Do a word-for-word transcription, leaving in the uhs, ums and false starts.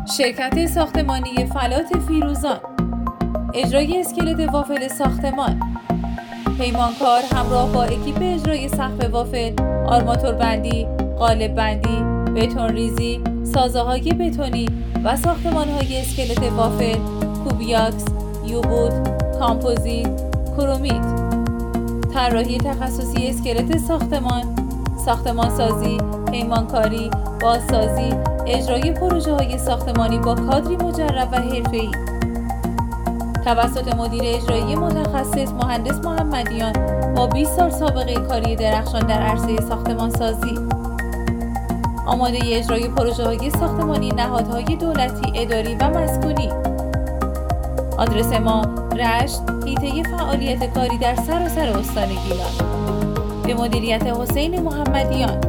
شرکت ساختمانی فلات فیروزان، اجرای اسکلت وافل ساختمان، پیمانکار همراه با اکیپ اجرای سقف وافل، آرماتور بندی، قالب بندی، بتون ریزی، سازه های بتونی و ساختمان های اسکلت وافل، کوبیاکس، یوبوت، کامپوزیت، کرومیت. طراحی تخصصی اسکلت ساختمان، ساختمان سازی، پیمانکاری، بازسازی، اجرای پروژه های ساختمانی با کادری مجرب و حرفه‌ای توسط مدیر اجرایی متخصص مهندس محمدیان با بیست سال سابقه کاری درخشان در عرصه ساختمان سازی. آماده اجرای پروژه های ساختمانی نهادهای دولتی، اداری و مسکونی. آدرس ما رشت، حیطه فعالیت کاری در سراسر استان گیلان. به مدیریت حسین محمدیان.